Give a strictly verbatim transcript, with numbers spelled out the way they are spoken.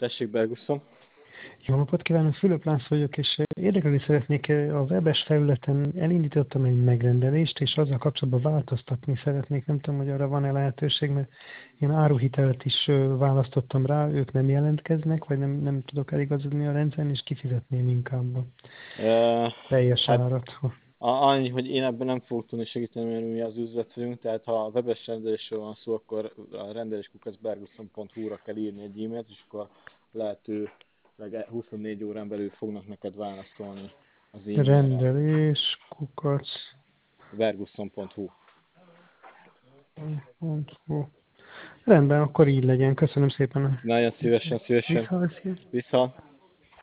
Tessék, Berguszon. Jó napot kívánok, Fülöp László vagyok, és érdekelni szeretnék, a webes felületen elindítottam egy megrendelést, és azzal kapcsolatban változtatni szeretnék. Nem tudom, hogy arra van-e lehetőség, mert én áruhitelt is választottam rá, ők nem jelentkeznek, vagy nem, nem tudok eligazodni a rendszeren, és kifizetném inkább a Uh, teljes hát árat. a- annyi, hogy én ebben nem fogok tudni segíteni, mert mi az üzlet vagyunk, tehát ha a webes rendelésről van szó, akkor a rendeléskukac berguszon pont hu-ra kell írni egy e-mailt, és akkor lehetőleg huszonnégy órán belül fognak neked válaszolni az e-mailre. Rendelés, kukac, berguszon pont hu. pont hu. Rendben, akkor így legyen. Köszönöm szépen a Nagyon szívesen, szívesen. visszahatást. Vissza.